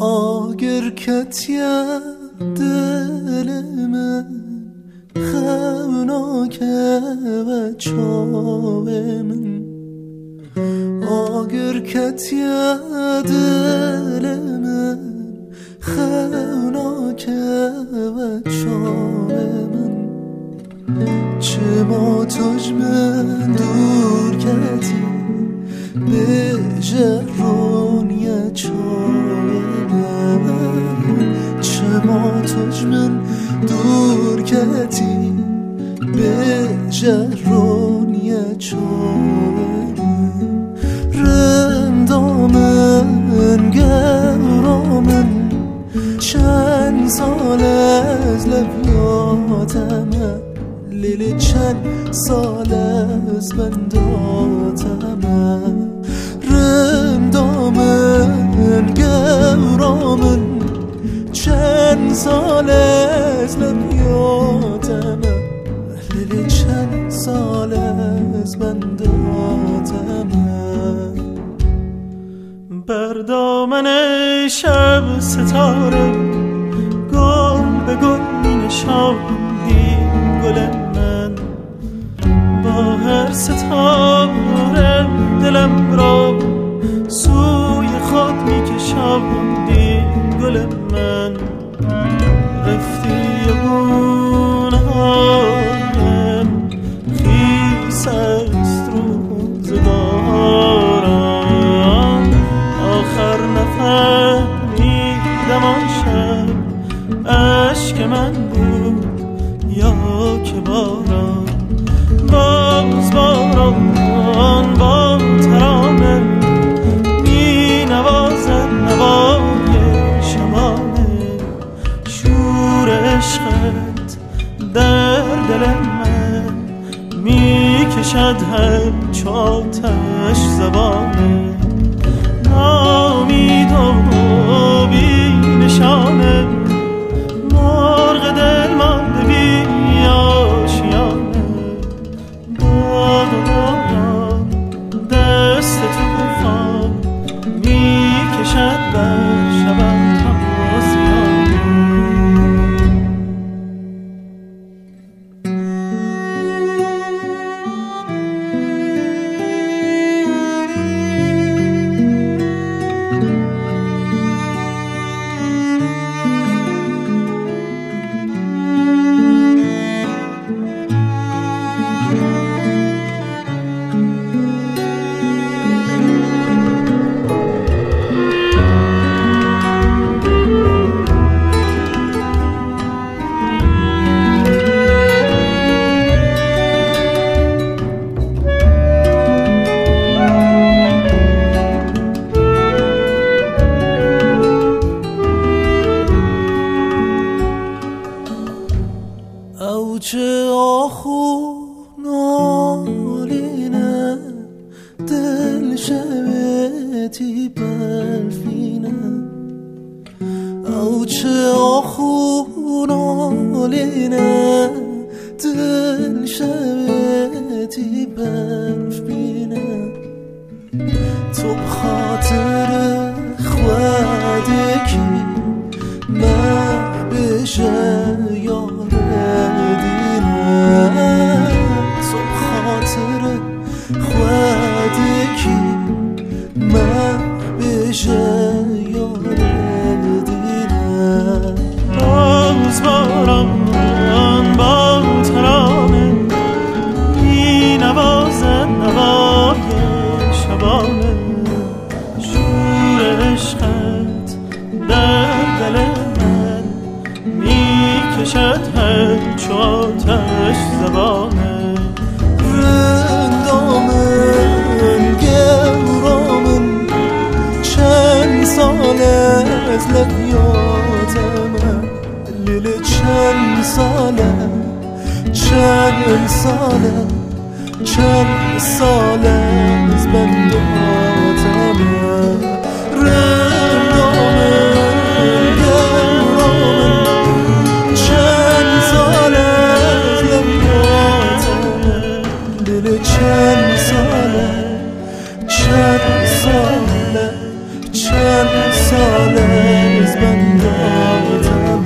آگر کتیه دل من خوناکه و چاوه من آگر کتیه دل من خوناکه و چاوه من چه ما تجمن دور کتی به جرونیه چاوه من چه ما تجمن دور کتی به جرونیه چاوه من رندامن گرامن چند سال از لبیاتمه لیلی چند سال از بنداتمه رندامن گرامن چند سال از لبیاتمه لیلی چند سال از بنداتمه بر دامن شب ستاره گل به گل می نشاندی گل من با هر ستاره دلم را سوی خود می کشاندی گل من رفتی گونه‌هایم خیس است روزگارم آخر نفهمیدم آن شب عشق من بود یا که باران باز باران با ترانه می نوازد نوای شبانه شور عشقت در دل من می کشد همچو آتش زبانه نامید و بی نشانه مرغ دل مانده بی آشیانه باد و باران دست طوفان می کشد بر شبم تازیانه چه آخونالینه دل شبتی بلفینه او چه آخونالینه دل شبتی بلفینه تو بخاطر خودکی من بشه تو خاطر خودکی من بشه یار دیره باز باران با ترانه می نوازد نوای شبانه شور عشقت در دل من می کشد همچو آتش زبانه رندامن گرامن چند سال از لبیاتمه لیلی چند سال از بنداتمه رندامن گرامن چند سال از لبیاتمه لیلی چند سال سال از بنداتم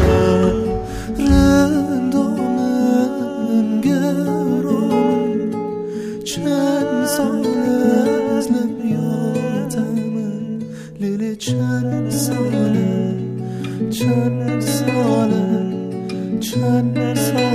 رندامن گرامن چند سال از لبیاتم لیلی چند ساله چند ساله چند ساله